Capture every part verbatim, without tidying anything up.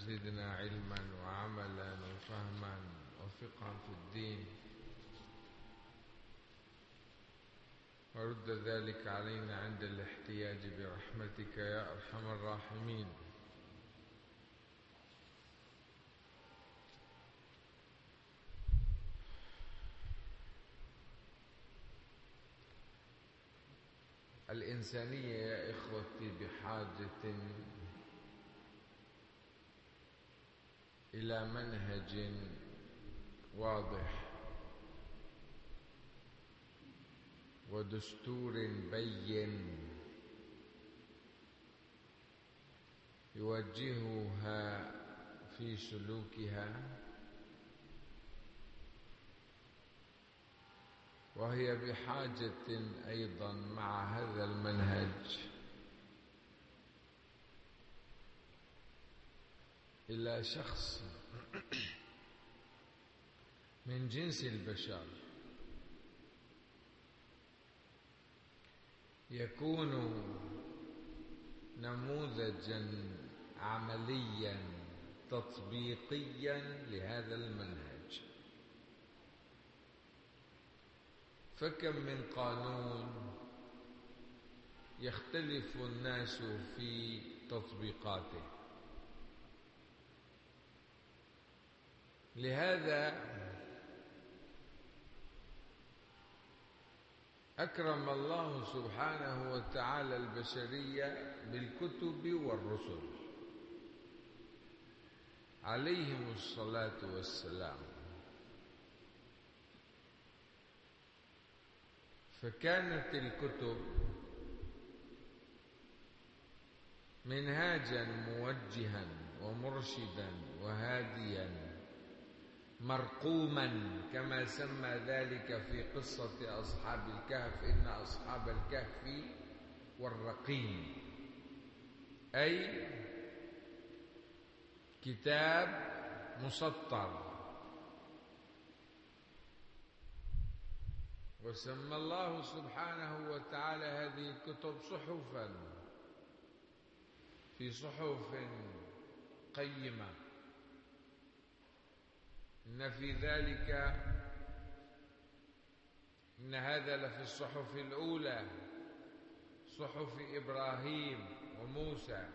زدنا علما وعملا وفهما وفقها في الدين، ورد ذلك علينا عند الاحتياج برحمتك يا أرحم الراحمين. الإنسانية يا إخوتي بحاجة إلى منهج واضح ودستور بين يوجهها في سلوكها، وهي بحاجة أيضا مع هذا المنهج إلى شخص من جنس البشر يكون نموذجا عمليا تطبيقيا لهذا المنهج. فكم من قانون يختلف الناس في تطبيقاته. لهذا أكرم الله سبحانه وتعالى البشرية بالكتب والرسل عليهم الصلاة والسلام، فكانت الكتب منهاجا موجها ومرشدا وهاديا مرقوما، كما سمى ذلك في قصة أصحاب الكهف: إن أصحاب الكهف والرقيم، أي كتاب مسطر. وسمى الله سبحانه وتعالى هذه الكتب صحفا، في صحف قيمة. إن في ذلك إن هذا لفي الصحف الأولى، صحف إبراهيم وموسى،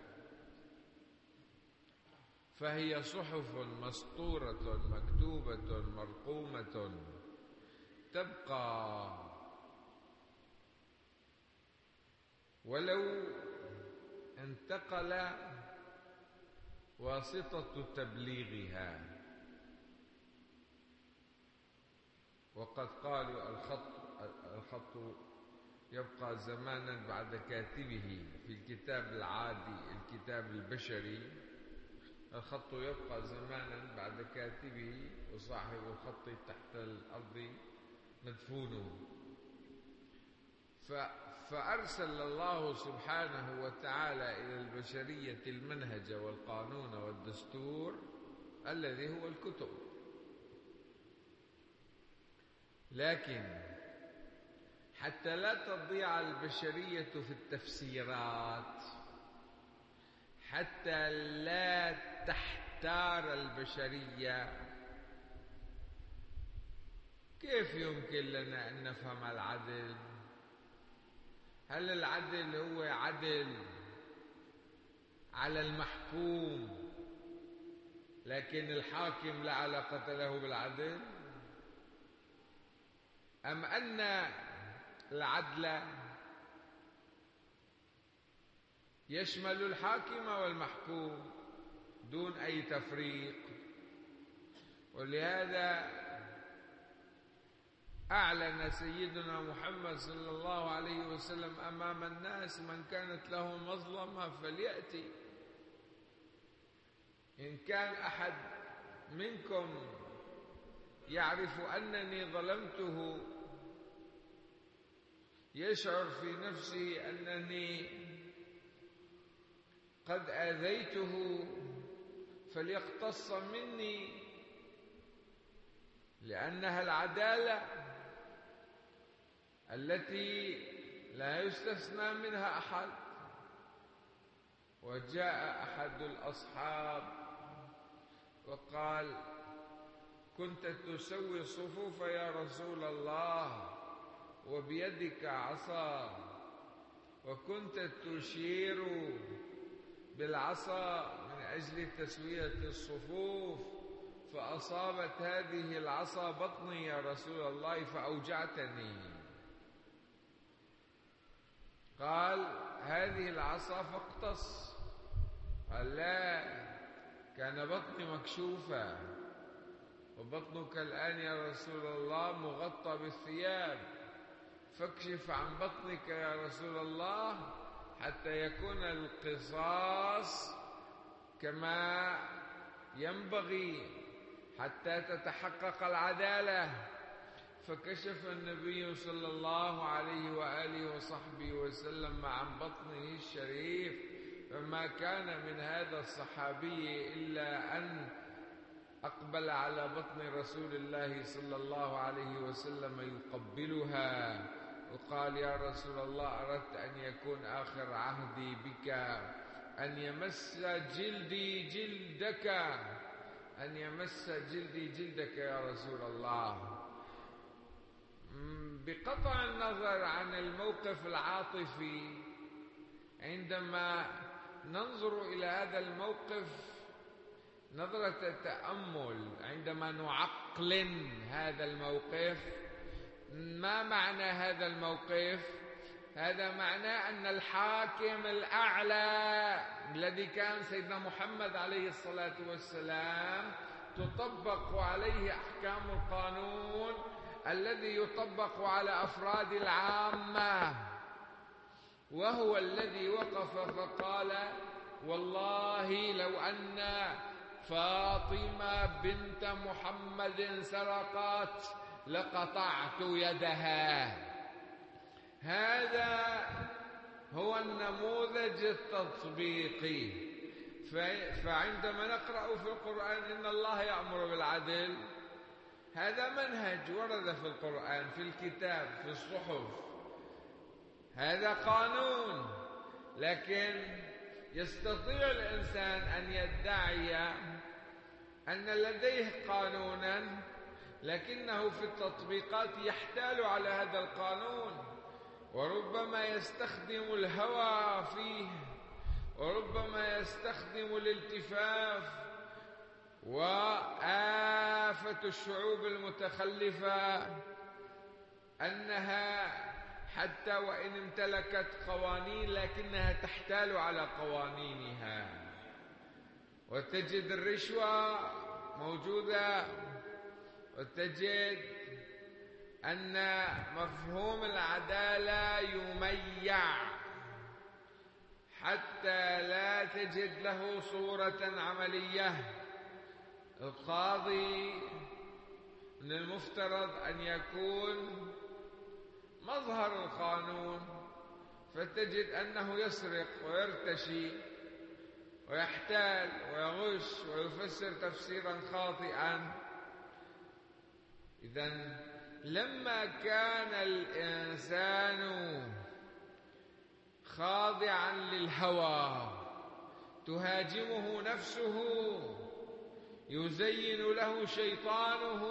فهي صحف مسطورة مكتوبة مرقومة تبقى ولو انتقل واسطة تبليغها. وقد قالوا الخط الخط يبقى زمانا بعد كاتبه. في الكتاب العادي، الكتاب البشري، الخط يبقى زمانا بعد كاتبه، وصاحب الخط تحت الأرض مدفون. فأرسل الله سبحانه وتعالى إلى البشرية المنهج والقانون والدستور الذي هو الكتب. لكن حتى لا تضيع البشرية في التفسيرات، حتى لا تحتار البشرية، كيف يمكن لنا أن نفهم العدل؟ هل العدل هو عدل على المحكوم لكن الحاكم لا علاقة له بالعدل؟ أم أن العدل يشمل الحاكم والمحكوم دون أي تفريق؟ ولهذا أعلن سيدنا محمد صلى الله عليه وسلم أمام الناس: من كانت له مظلمة فليأتي. إن كان أحد منكم يعرف أنني ظلمته، يشعر في نفسه أنني قد آذيته، فليقتص مني، لأنها العدالة التي لا يستثنى منها أحد. وجاء أحد الأصحاب وقال: كنت تسوي الصفوف يا رسول الله وبيدك عصا، وكنت تشير بالعصا من أجل تسوية الصفوف، فأصابت هذه العصا بطني يا رسول الله فأوجعتني. قال: هذه العصا فاقتص. قال: لا، كان بطني مكشوفة، وبطنك الآن يا رسول الله مغطى بالثياب، فاكشف عن بطنك يا رسول الله حتى يكون القصاص كما ينبغي، حتى تتحقق العدالة. فكشف النبي صلى الله عليه وآله وصحبه وسلم عن بطنه الشريف، فما كان من هذا الصحابي إلا أن أقبل على بطن رسول الله صلى الله عليه وسلم يقبلها، وقال: يا رسول الله، أردت أن يكون آخر عهدي بك، أن يمس جلدي جلدك، أن يمس جلدي جلدك يا رسول الله. بقطع النظر عن الموقف العاطفي، عندما ننظر إلى هذا الموقف نظرة تأمل، عندما نعقل هذا الموقف، ما معنى هذا الموقف؟ هذا معناه أن الحاكم الأعلى الذي كان سيدنا محمد عليه الصلاة والسلام تطبق عليه أحكام القانون الذي يطبق على أفراد العامة، وهو الذي وقف فقال: والله لو أن فاطمة بنت محمد سرقت لقطعت يدها. هذا هو النموذج التطبيقي. فعندما نقرأ في القرآن إن الله يأمر بالعدل، هذا منهج ورد في القرآن، في الكتاب، في الصحف، هذا قانون. لكن يستطيع الإنسان أن يدعي أن لديه قانونا لكنه في التطبيقات يحتال على هذا القانون، وربما يستخدم الهوى فيه، وربما يستخدم الالتفاف. وآفة الشعوب المتخلفة أنها حتى وإن امتلكت قوانين لكنها تحتال على قوانينها، وتجد الرشوة موجودة، وتجد أن مفهوم العدالة يميع حتى لا تجد له صورة عملية. القاضي من المفترض أن يكون مظهر القانون، فتجد أنه يسرق ويرتشي ويحتال ويغش ويفسر تفسيرا خاطئا. إذن لما كان الإنسان خاضعا للهوى تهاجمه نفسه، يزين له شيطانه،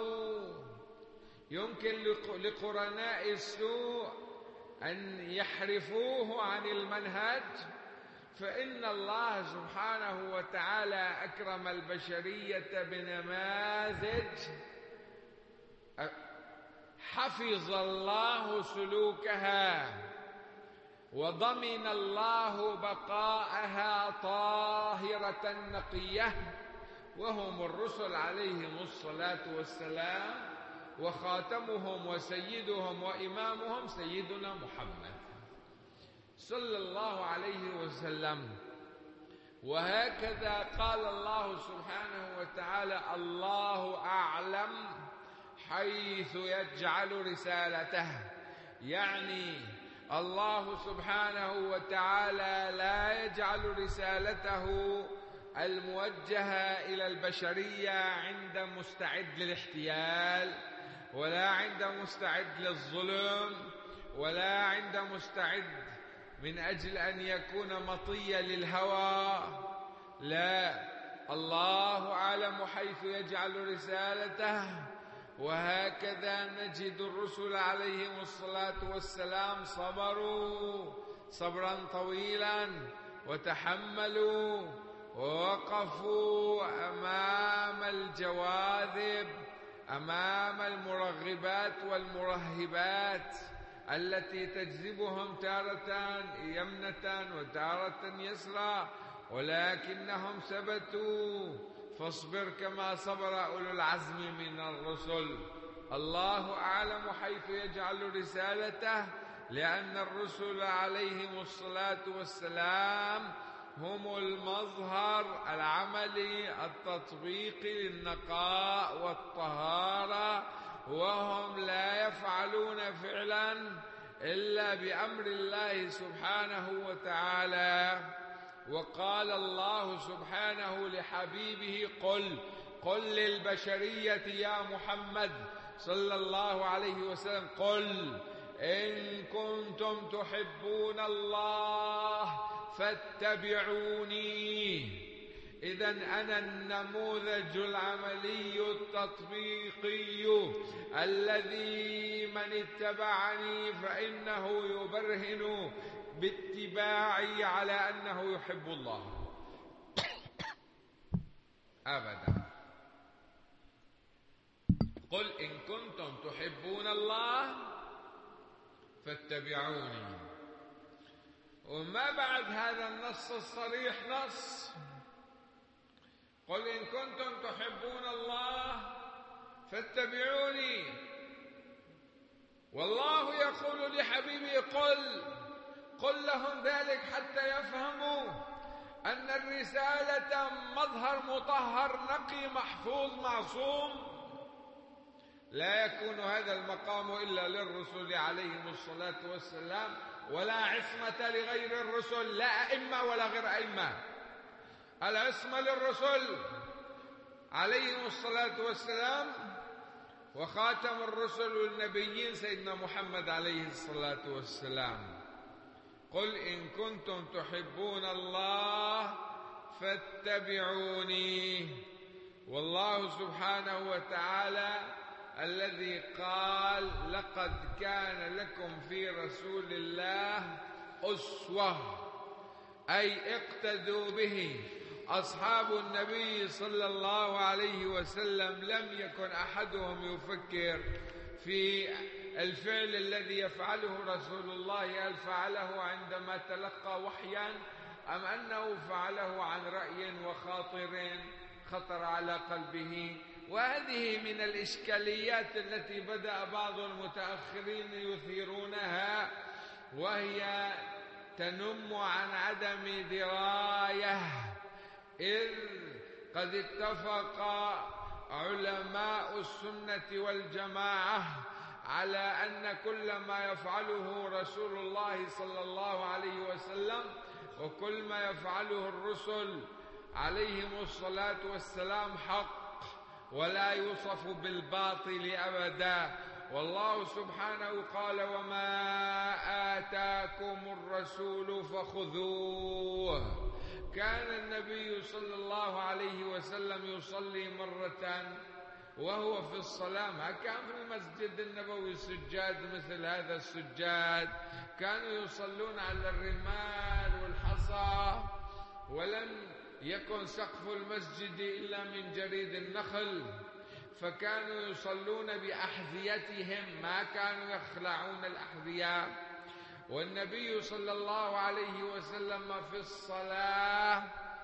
يمكن لقرناء السوء أن يحرفوه عن المنهج، فإن الله سبحانه وتعالى أكرم البشرية بنماذج حفظ الله سلوكها وضمن الله بقاءها طاهرة نقية، وهم الرسل عليهم الصلاة والسلام، وخاتمهم وسيدهم وإمامهم سيدنا محمد صلى الله عليه وسلم. وهكذا قال الله سبحانه وتعالى: الله أعلم حيث يجعل رسالته. يعني الله سبحانه وتعالى لا يجعل رسالته الموجهة إلى البشرية عند مستعد للاحتيال، ولا عند مستعد للظلم، ولا عند مستعد من أجل أن يكون مطيا للهوى. لا، الله أعلم حيث يجعل رسالته. وهكذا نجد الرسل عليهم الصلاة والسلام صبروا صبرا طويلا وتحملوا ووقفوا أمام الجواذب، أمام المرغبات والمرهبات التي تجذبهم تارة يمنة وتارة يسرى، ولكنهم ثبتوا. فاصبر كما صبر أولو العزم من الرسل. الله أعلم حيث يجعل رسالته، لأن الرسل عليهم الصلاة والسلام هم المظهر العملي التطبيقي للنقاء والطهارة، وهم لا يفعلون فعلا إلا بأمر الله سبحانه وتعالى. وقال الله سبحانه لحبيبه: قل قل للبشرية يا محمد صلى الله عليه وسلم، قل إن كنتم تحبون الله فاتبعوني. إذن أنا النموذج العملي التطبيقي الذي من اتبعني فإنه يبرهن باتباعي على أنه يحب الله أبدا. قل إن كنتم تحبون الله فاتبعوني. وما بعد هذا النص الصريح نص: قل إن كنتم تحبون الله فاتبعوني. والله يقول لحبيبه: قل قل لهم ذلك حتى يفهموا أن الرسالة مظهر مطهر نقي محفوظ معصوم. لا يكون هذا المقام إلا للرسل عليهم الصلاة والسلام، ولا عصمة لغير الرسل، لا أئمة ولا غير أئمة. العصمة للرسل عليهم الصلاة والسلام، وخاتم الرسل والنبيين سيدنا محمد عليه الصلاة والسلام. قل إن كنتم تحبون الله فاتبعوني. والله سبحانه وتعالى الذي قال: لقد كان لكم في رسول الله أسوة، أي اقتدوا به. أصحاب النبي صلى الله عليه وسلم لم يكن أحدهم يفكر في الفعل الذي يفعله رسول الله، هل فعله عندما تلقى وحيا أم أنه فعله عن رأي وخاطر خطر على قلبه. وهذه من الإشكاليات التي بدأ بعض المتأخرين يثيرونها، وهي تنم عن عدم دراية، إذ قد اتفق علماء السنة والجماعة على أن كل ما يفعله رسول الله صلى الله عليه وسلم وكل ما يفعله الرسل عليهم الصلاة والسلام حق، ولا يوصف بالباطل أبدا. والله سبحانه قال: وما آتاكم الرسول فخذوه. كان النبي صلى الله عليه وسلم يصلي مرة وهو في الصلاة، ما كان في المسجد النبوي سجاد مثل هذا السجاد، كانوا يصلون على الرمال والحصى، ولم يكن سقف المسجد إلا من جريد النخل، فكانوا يصلون بأحذيتهم، ما كانوا يخلعون الأحذية. والنبي صلى الله عليه وسلم في الصلاة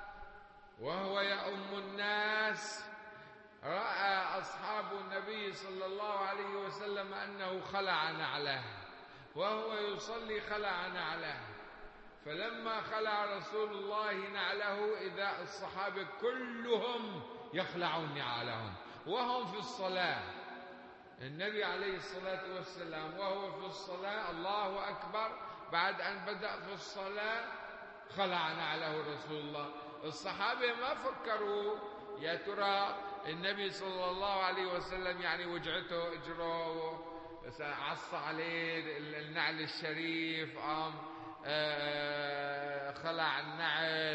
وهو يؤم الناس رأى أصحاب النبي صلى الله عليه وسلم أنه خلع نعله، وهو يصلي خلع نعله. فلما خلع رسول الله نعله إذا الصحابة كلهم يخلعون نعالهم وهم في الصلاة. النبي عليه الصلاة والسلام وهو في الصلاة، الله أكبر، بعد أن بدأ في الصلاة خلع نعله رسول الله. الصحابة ما فكروا يا ترى النبي صلى الله عليه وسلم يعني وجعته اجره عص عليه النعل الشريف، أم خلع النعل،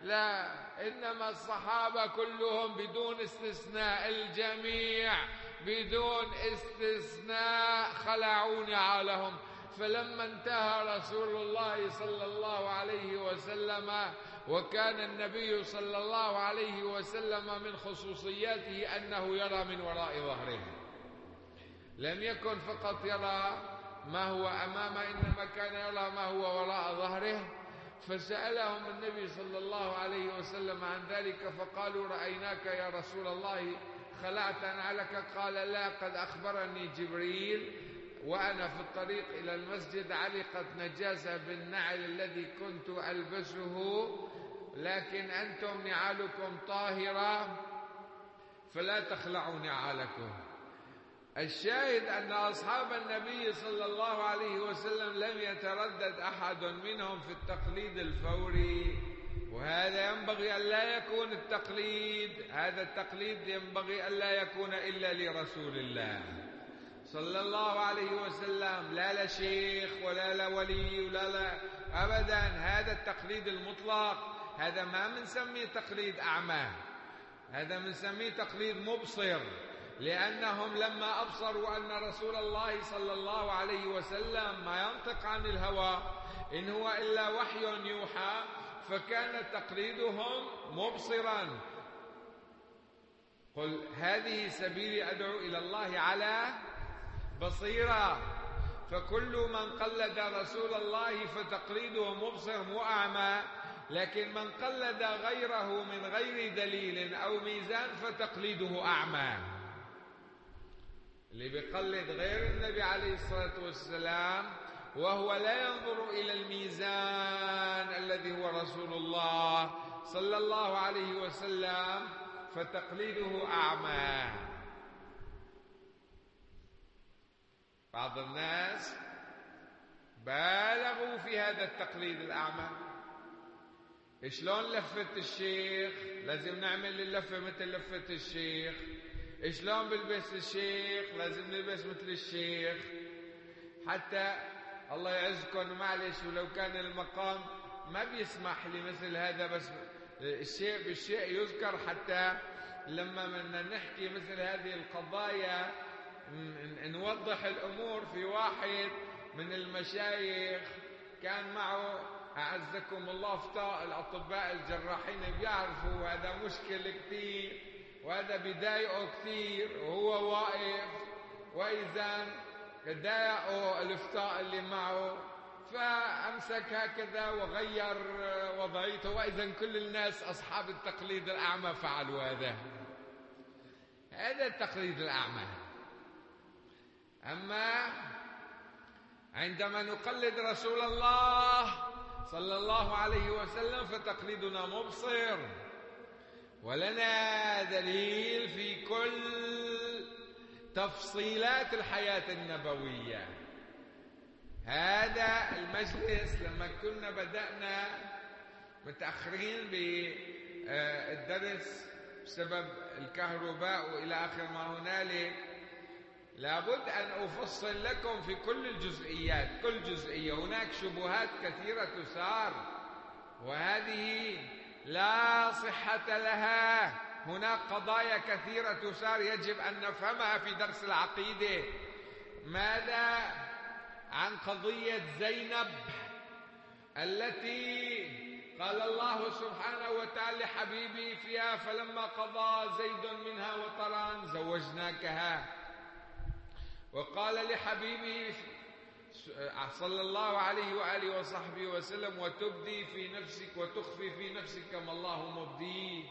لا، إنما الصحابة كلهم بدون استثناء، الجميع بدون استثناء خلعوا نعالهم. فلما انتهى رسول الله صلى الله عليه وسلم، وكان النبي صلى الله عليه وسلم من خصوصياته أنه يرى من وراء ظهره، لم يكن فقط يرى ما هو أمامه، إنما كان يرى ما هو وراء ظهره. فسألهم النبي صلى الله عليه وسلم عن ذلك، فقالوا رأيناك يا رسول الله خلعت نعلك. قال لا، قد أخبرني جبريل وأنا في الطريق إلى المسجد علقت نجاسة بالنعل الذي كنت ألبسه، لكن أنتم نعالكم طاهرة فلا تخلعوا نعالكم. الشاهد أن أصحاب النبي صلى الله عليه وسلم لم يتردد أحد منهم في التقليد الفوري، وهذا ينبغي أن لا يكون التقليد، هذا التقليد ينبغي أن لا يكون إلا لرسول الله صلى الله عليه وسلم، لا لشيخ ولا لولي ولا لا أبدا. هذا التقليد المطلق هذا ما منسميه تقليد أعمى، هذا منسميه تقليد مبصر، لأنهم لما أبصروا أن رسول الله صلى الله عليه وسلم ما ينطق عن الهوى إن هو إلا وحي يوحى، فكان تقليدهم مبصرا. قل هذه سبيلي أدعو إلى الله على بصيرة. فكل من قلد رسول الله فتقليده مبصر مو أعمى، لكن من قلد غيره من غير دليل أو ميزان فتقليده أعمى. اللي بيقلد غير النبي عليه الصلاة والسلام وهو لا ينظر إلى الميزان الذي هو رسول الله صلى الله عليه وسلم فتقليده أعمى. بعض الناس بالغوا في هذا التقليد الأعمى. شلون لفة الشيخ لازم نعمل اللفة مثل لفة الشيخ، شلون بلبس الشيخ لازم نلبس مثل الشيخ، حتى الله يعزكم معلش ولو كان المقام ما بيسمح لمثل هذا، بس الشيء بالشيء يذكر حتى لما بدنا نحكي مثل هذه القضايا نوضح الأمور. في واحد من المشايخ كان معه أعزكم الله فتاء الأطباء الجراحين بيعرفوا هذا مشكل كثير وهذا بيضايقه كثير، وهو واقف وإذا ضايقه الفتاء اللي معه فأمسك هكذا وغير وضعيته، وإذا كل الناس أصحاب التقليد الأعمى فعلوا هذا. هذا التقليد الأعمى. أما عندما نقلد رسول الله صلى الله عليه وسلم فتقليدنا مبصر، ولنا دليل في كل تفصيلات الحياة النبوية. هذا المجلس لما كنا بدأنا متأخرين بالدرس بسبب الكهرباء وإلى آخر ما هنالك، لابد أن أفصل لكم في كل الجزئيات، كل جزئية. هناك شبهات كثيرة تثار وهذه لا صحة لها، هناك قضايا كثيرة تثار يجب أن نفهمها في درس العقيدة. ماذا عن قضية زينب التي قال الله سبحانه وتعالى حبيبي فيها فلما قضى زيد منها وطرا زوجناكها، وقال لحبيبه صلى الله عليه وآله وصحبه وسلم وتبدي في نفسك وتخفي في نفسك ما الله مبديه.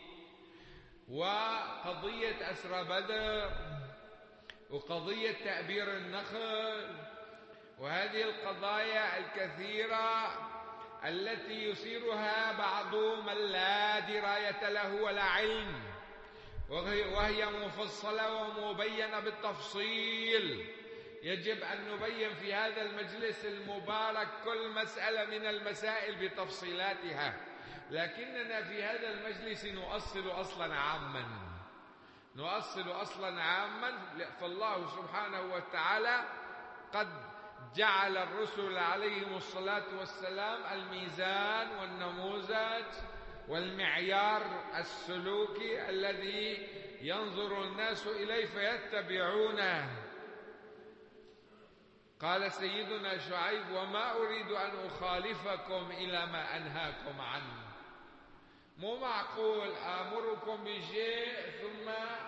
وقضية أسرى بدر وقضية تأبير النخل وهذه القضايا الكثيرة التي يثيرها بعض من لا دراية له ولا علم، وهي مفصلة ومبينة بالتفصيل. يجب أن نبين في هذا المجلس المبارك كل مسألة من المسائل بتفصيلاتها، لكننا في هذا المجلس نؤصل أصلا عاما، نؤصل أصلا عاما. فالله سبحانه وتعالى قد جعل الرسل عليهم الصلاة والسلام الميزان والنموذج والمعيار السلوكي الذي ينظر الناس إليه فيتبعونه. قال سيدنا شعيب: وما أريد أن أخالفكم إلى ما أنهاكم عنه. مو معقول آمركم بشيء ثم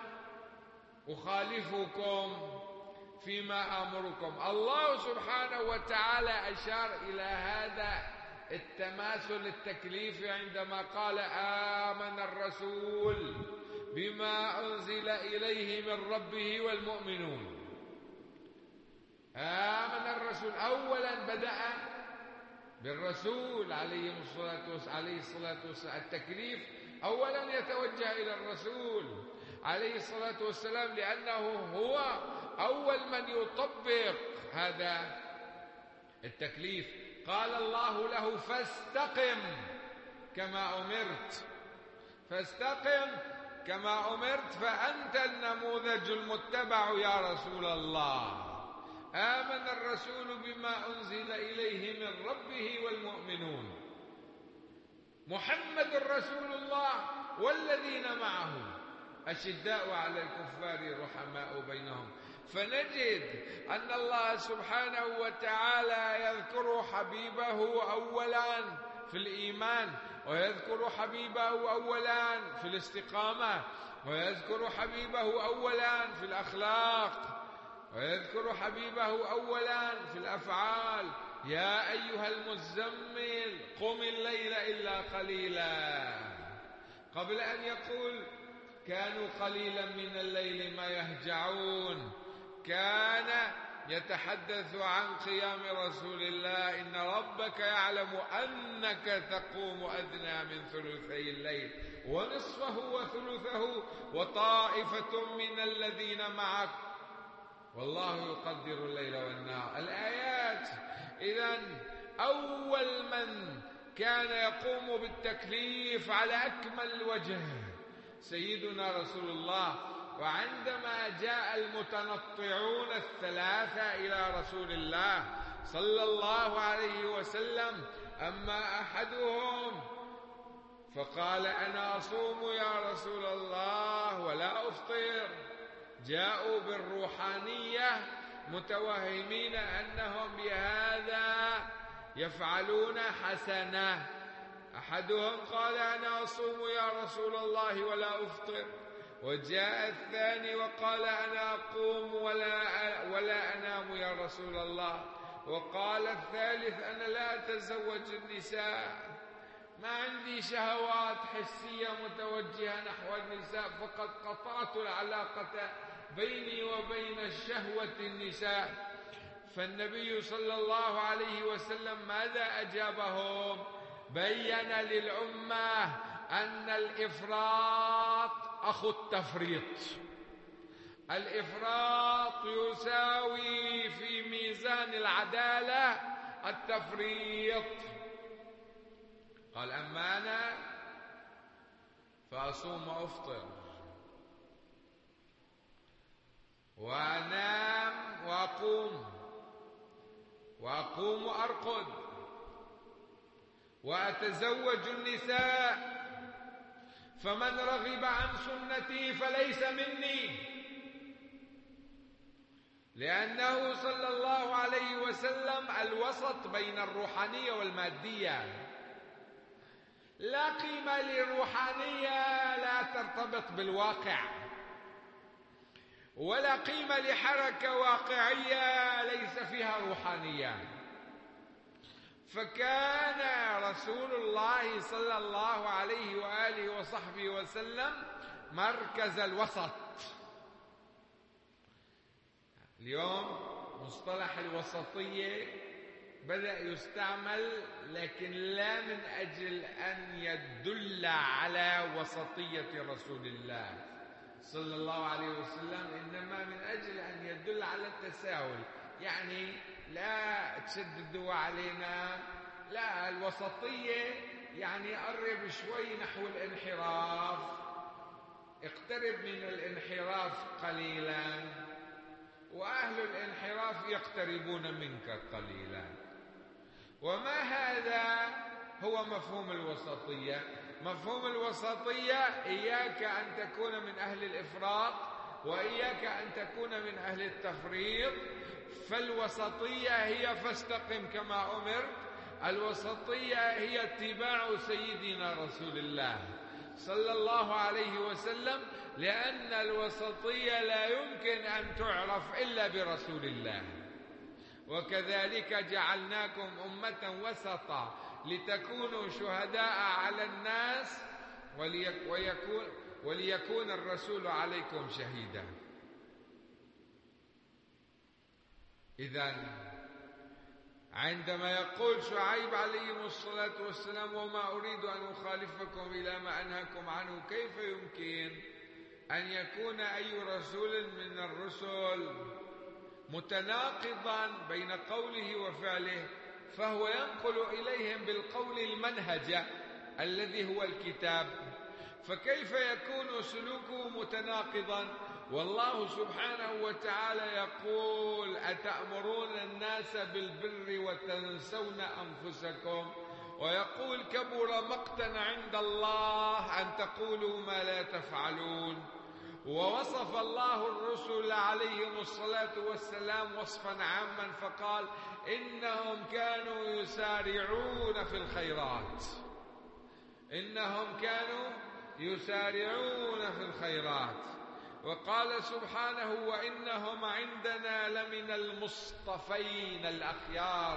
أخالفكم فيما آمركم. الله سبحانه وتعالى أشار إلى هذا التماثل التكليفي عندما قال: آمن الرسول بما أنزل إليه من ربه والمؤمنون. آمن الرسول، أولا بدأ بالرسول عليه الصلاة والسلام. التكليف أولا يتوجه إلى الرسول عليه الصلاة والسلام، لأنه هو أول من يطبق هذا التكليف. قال الله له: فاستقم كما أمرت. فاستقم كما أمرت، فأنت النموذج المتبع يا رسول الله. آمن الرسول بما أنزل إليه من ربه والمؤمنون. محمد رسول الله والذين معه أشداء على الكفار رحماء بينهم. فنجد أن الله سبحانه وتعالى يذكر حبيبه أولا في الإيمان، ويذكر حبيبه أولا في الاستقامة، ويذكر حبيبه أولا في الأخلاق، ويذكر حبيبه أولا في الأفعال. يا أيها المزمل قم الليل إلا قليلا، قبل أن يقول كانوا قليلا من الليل ما يهجعون. كان يتحدث عن قيام رسول الله: إن ربك يعلم أنك تقوم أدنى من ثلثي الليل ونصفه وثلثه وطائفة من الذين معك والله يقدر الليل والنهار. الآيات. إذن أول من كان يقوم بالتكليف على أكمل وجه سيدنا رسول الله. وعندما جاء المتنطعون الثلاثة إلى رسول الله صلى الله عليه وسلم، أما أحدهم فقال: أنا أصوم يا رسول الله ولا أفطر. جاءوا بالروحانية متوهمين أنهم بهذا يفعلون حسنة. أحدهم قال: أنا أصوم يا رسول الله ولا أفطر. وجاء الثاني وقال: أنا أقوم ولا ولا أنام يا رسول الله. وقال الثالث: أنا لا أتزوج النساء، ما عندي شهوات حسية متوجهة نحو النساء، فقد قطعت العلاقة بيني وبين الشهوة النساء. فالنبي صلى الله عليه وسلم ماذا أجابهم؟ بين للأمة أن الإفراط أخو التفريط. الإفراط يساوي في ميزان العدالة التفريط. قال: أما أنا فأصوم وأفطر وأنام وأقوم وأقوم وأرقد وأتزوج النساء، فمن رغب عن سنتي فليس مني. لأنه صلى الله عليه وسلم الوسط بين الروحانية والمادية. لا قيمة للروحانية لا ترتبط بالواقع، ولا قيمة لحركة واقعية ليس فيها روحانية. فكان رسول الله صلى الله عليه وآله وصحبه وسلم مركز الوسط. اليوم مصطلح الوسطية بدأ يستعمل، لكن لا من أجل أن يدل على وسطية رسول الله صلى الله عليه وسلم، إنما من أجل أن يدل على التساهل. يعني لا تشددوا علينا، لا، الوسطية يعني قرب شوي نحو الانحراف، اقترب من الانحراف قليلا، وأهل الانحراف يقتربون منك قليلا. وما هذا هو مفهوم الوسطية. مفهوم الوسطية إياك أن تكون من أهل الإفراط وإياك أن تكون من أهل التفريط. فالوسطية هي فاستقم كما أمرت، الوسطية هي اتباع سيدنا رسول الله صلى الله عليه وسلم، لأن الوسطية لا يمكن أن تعرف إلا برسول الله. وكذلك جعلناكم أمة وسطا لتكونوا شهداء على الناس ويكون, وليكون الرسول عليكم شهيدا. إذن عندما يقول شعيب عليه الصلاة والسلام وما أريد أن أخالفكم إلى ما أنهاكم عنه، كيف يمكن أن يكون أي رسول من الرسل متناقضا بين قوله وفعله؟ فهو ينقل إليهم بالقول المنهج الذي هو الكتاب، فكيف يكون سلوكه متناقضا؟ والله سبحانه وتعالى يقول أتأمرون الناس بالبر وتنسون أنفسكم، ويقول كبر مقتا عند الله أن تقولوا ما لا تفعلون. ووصف الله الرسل عليهم الصلاة والسلام وصفا عاما فقال إنهم كانوا يسارعون في الخيرات، إنهم كانوا يسارعون في الخيرات. وقال سبحانه وإنهم عندنا لمن المصطفين الأخيار.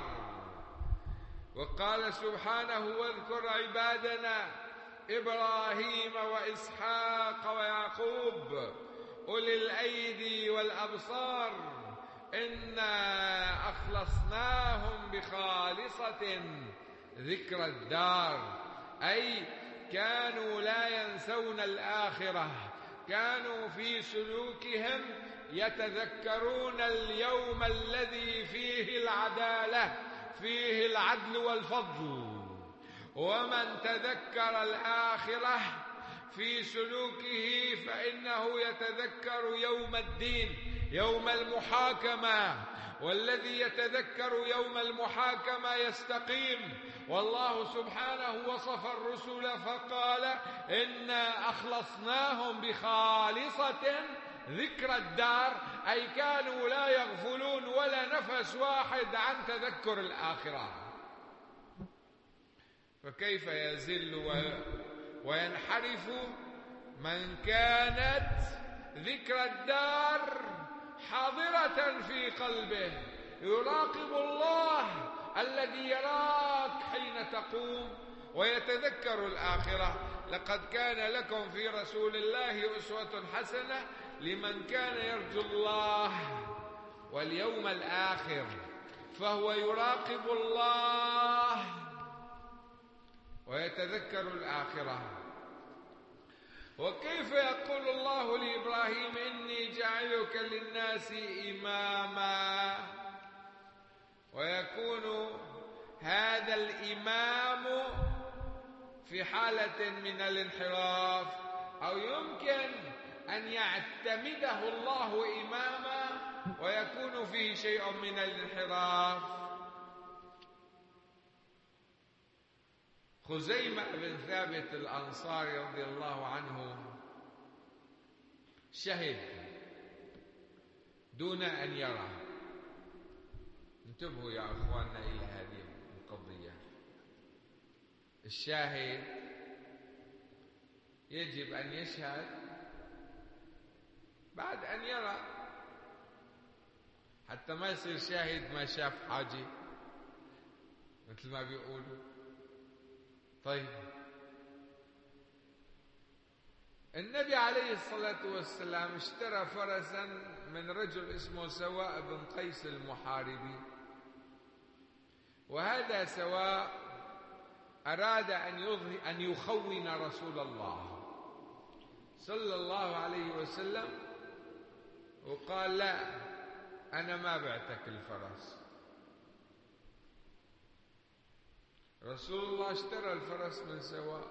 وقال سبحانه واذكر عبادنا إبراهيم وإسحاق ويعقوب أولي الأيدي والأبصار إنا أخلصناهم بخالصة ذكر الدار، أي كانوا لا ينسون الآخرة، كانوا في سلوكهم يتذكرون اليوم الذي فيه العدالة، فيه العدل والفضل. ومن تذكر الآخرة في سلوكه فإنه يتذكر يوم الدين، يوم المحاكمة، والذي يتذكر يوم المحاكمة يستقيم. والله سبحانه وصف الرسل فقال إنا أخلصناهم بخالصة ذكر الدار، أي كانوا لا يغفلون ولا نفس واحد عن تذكر الآخرة. فكيف يزل وينحرف من كانت ذكر الدار حاضرة في قلبه، يراقب الله الذي يراك حين تقوم ويتذكر الآخرة. لقد كان لكم في رسول الله أسوة حسنة لمن كان يرجو الله واليوم الآخر، فهو يراقب الله ويتذكر الآخرة. وكيف يقول الله لإبراهيم إني جاعلك للناس إماما، ويكون هذا الإمام في حالة من الانحراف، أو يمكن أن يعتمده الله إماما ويكون فيه شيء من الانحراف. خزيمة بن ثابت الأنصاري رضي الله عنه شهد دون أن يرى. انتبهوا يا أخواننا إلى هذه القضية. الشاهد يجب أن يشهد بعد أن يرى، حتى ما يصير شاهد ما شاف حاجة مثل ما بيقولوا. طيب، النبي عليه الصلاة والسلام اشترى فرسا من رجل اسمه سواء بن قيس المحاربي، وهذا سواء أراد أن أن يخون رسول الله صلى الله عليه وسلم، وقال لا أنا ما بعتك الفرس. رسول الله اشترى الفرس من سواء.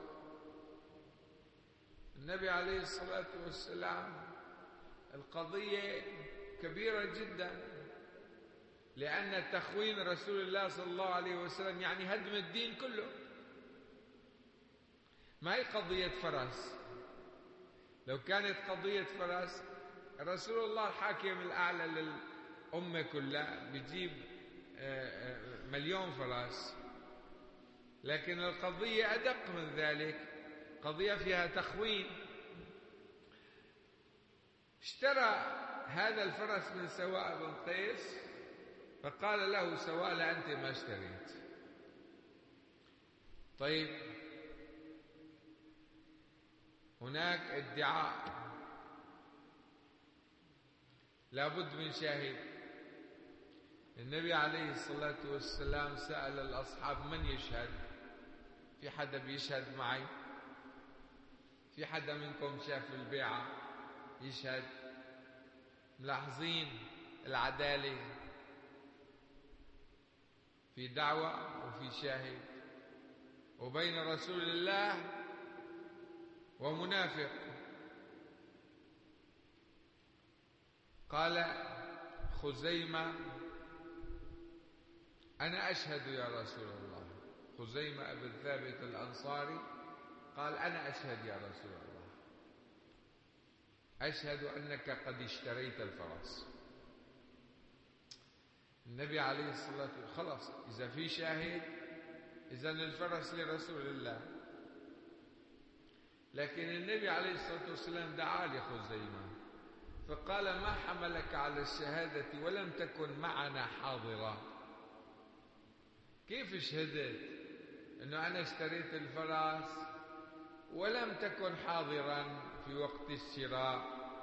النبي عليه الصلاة والسلام القضية كبيرة جدا، لأن تخوين رسول الله صلى الله عليه وسلم يعني هدم الدين كله. ما هي قضية فرس. لو كانت قضية فرس رسول الله الحاكم الأعلى للأمة كلها بيجيب مليون فرس، لكن القضية أدق من ذلك، قضية فيها تخوين. اشترى هذا الفرس من سواء بن قيس، فقال له سواء: لا، أنت ما اشتريت. طيب، هناك ادعاء، لابد من شاهد. النبي عليه الصلاة والسلام سأل الأصحاب: من يشهد؟ في حدا بيشهد معي؟ في حدا منكم شاف البيعة يشهد؟ ملاحظين العدالة؟ في دعوة وفي شاهد، وبين رسول الله ومنافق. قال خزيمة: أنا أشهد يا رسول الله. خزيمة بن ثابت الأنصاري قال: أنا أشهد يا رسول الله، أشهد أنك قد اشتريت الفرس. النبي عليه الصلاة والسلام خلاص، إذا في شاهد إذن الفرس لرسول الله. لكن النبي عليه الصلاة والسلام دعا لخزيمة فقال: ما حملك على الشهادة ولم تكن معنا حاضرا؟ كيف شهدت أنه أنا اشتريت الفرس ولم تكن حاضرا في وقت الشراء؟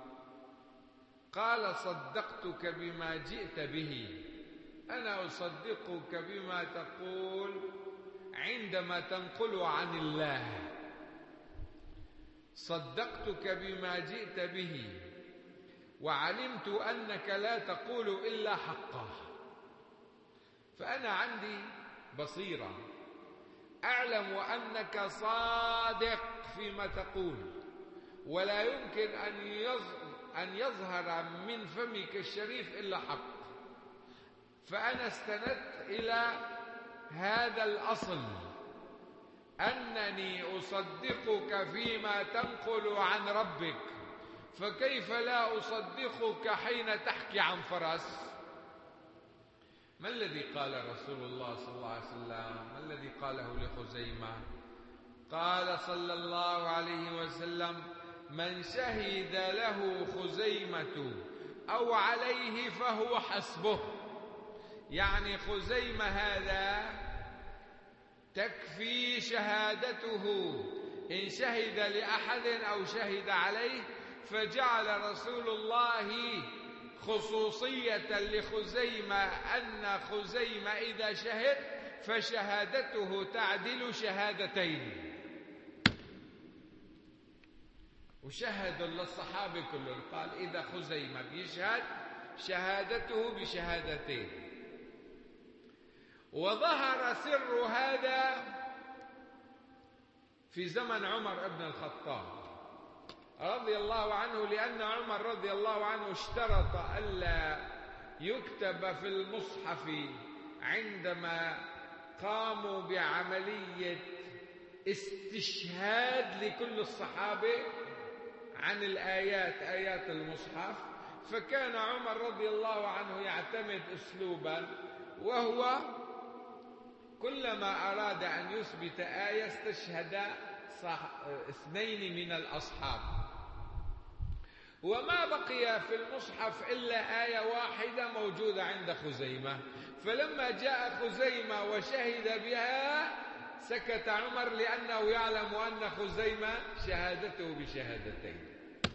قال: صدقتك بما جئت به، أنا أصدقك بما تقول عندما تنقل عن الله. صدقتك بما جئت به وعلمت أنك لا تقول إلا حقا، فأنا عندي بصيرة، أعلم أنك صادق فيما تقول، ولا يمكن أن يظهر من فمك الشريف إلا حق. فأنا استندت إلى هذا الأصل، أنني أصدقك فيما تنقل عن ربك، فكيف لا أصدقك حين تحكي عن فرس؟ ما الذي قال رسول الله صلى الله عليه وسلم؟ ما الذي قاله لخزيمة؟ قال صلى الله عليه وسلم: من شهد له خزيمة أو عليه فهو حسبه. يعني خزيمة هذا تكفي شهادته إن شهد لأحد أو شهد عليه. فجعل رسول الله خصوصية لخزيمة أن خزيمة إذا شهد فشهادته تعدل شهادتين. وشهد للصحابة كلهم، قال إذا خزيمة بيشهد شهادته بشهادتين. وظهر سر هذا في زمن عمر بن الخطاب رضي الله عنه، لأن عمر رضي الله عنه اشترط ألا يكتب في المصحف عندما قاموا بعملية استشهاد لكل الصحابة عن الآيات، آيات المصحف. فكان عمر رضي الله عنه يعتمد أسلوبا، وهو كلما أراد أن يثبت آية استشهد اثنين من الأصحاب، وما بقي في المصحف إلا آية واحدة موجودة عند خزيمة. فلما جاء خزيمة وشهد بها سكت عمر، لأنه يعلم أن خزيمة شهادته بشهادتين.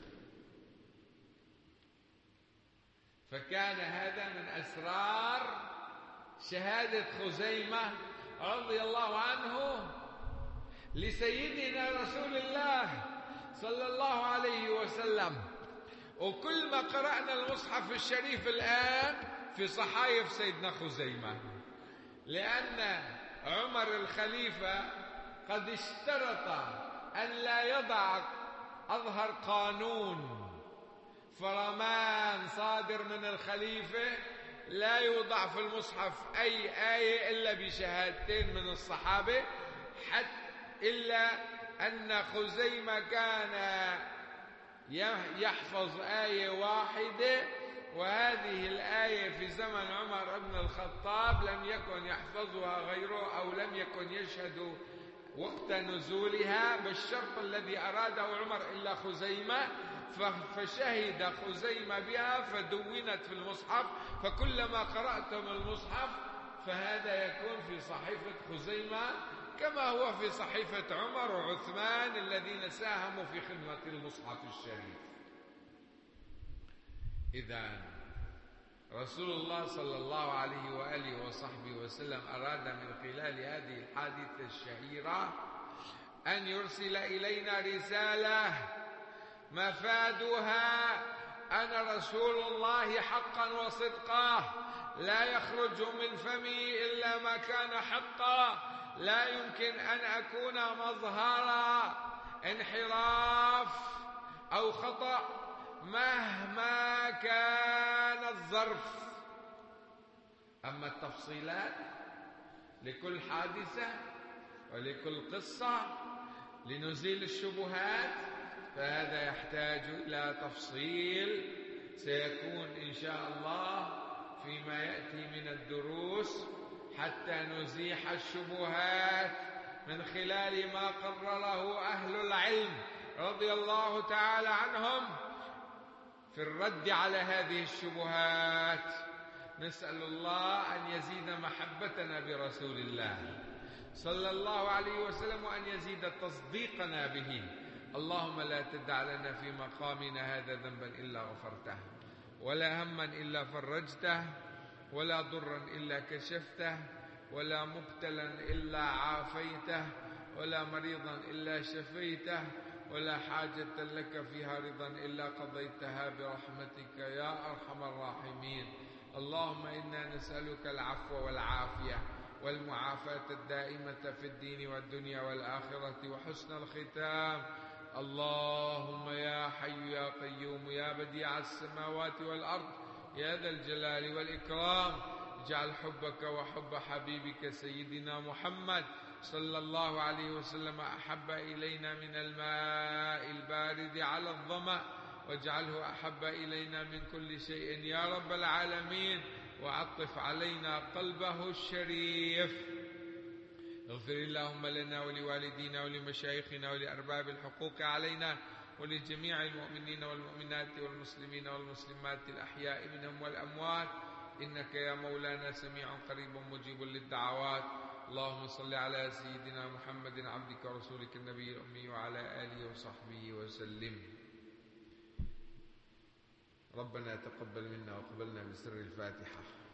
فكان هذا من أسرار شهادة خزيمة رضي الله عنه لسيدنا رسول الله صلى الله عليه وسلم. وكل ما قرأنا المصحف الشريف الآن في صحائف سيدنا خزيمة، لأن عمر الخليفة قد اشترط أن لا يضع أظهر قانون فرمان صادر من الخليفة لا يوضع في المصحف أي آية إلا بشهادتين من الصحابة، حتى إلا أن خزيمة كان يحفظ آية واحدة، وهذه الآية في زمن عمر بن الخطاب لم يكن يحفظها غيره أو لم يكن يشهد وقت نزولها بالشرط الذي أراده عمر إلا خزيمة، فشهد خزيمة بها فدونت في المصحف، فكلما قرأتم المصحف فهذا يكون في صحيفة خزيمة كما هو في صحيفة عمر وعثمان الذين ساهموا في خدمة المصحف الشريف. إذن رسول الله صلى الله عليه وآله وصحبه وسلم أراد من خلال هذه الحادثة الشهيرة أن يرسل إلينا رسالة مفادها أنا رسول الله حقا وصدقا، لا يخرج من فمي إلا ما كان حقا، لا يمكن أن أكون مظهر انحراف أو خطأ مهما كان الظرف. أما التفصيلات لكل حادثة ولكل قصة لنزيل الشبهات فهذا يحتاج إلى تفصيل سيكون إن شاء الله فيما يأتي من الدروس حتى نزيح الشبهات من خلال ما قرره أهل العلم رضي الله تعالى عنهم في الرد على هذه الشبهات. نسأل الله أن يزيد محبتنا برسول الله صلى الله عليه وسلم وأن يزيد تصديقنا به. اللهم لا تدع لنا في مقامنا هذا ذنبا إلا غفرته، ولا هما إلا فرجته، ولا ضرا إلا كشفته، ولا مبتلا إلا عافيته، ولا مريضا إلا شفيته، ولا حاجة لك فيها رضا إلا قضيتها برحمتك يا أرحم الراحمين. اللهم إنا نسألك العفو والعافية والمعافاة الدائمة في الدين والدنيا والآخرة وحسن الختام. اللهم يا حي يا قيوم يا بديع السماوات والأرض يا ذا الجلال والإكرام، اجعل حبك وحب حبيبك سيدنا محمد صلى الله عليه وسلم أحب إلينا من الماء البارد على الظمأ، واجعله أحب إلينا من كل شيء يا رب العالمين، وعطف علينا قلبه الشريف. اغفر اللهم لنا ولوالدينا ولمشايخنا ولأرباب الحقوق علينا ولجميع المؤمنين والمؤمنات والمسلمين والمسلمات الأحياء منهم والأموات، إنك يا مولانا سميع قريب مجيب للدعوات. اللهم صل على سيدنا محمد عبدك ورسولك النبي الأمي وعلى آله وصحبه وسلم. ربنا تقبل منا وقبلنا بسر الفاتحة.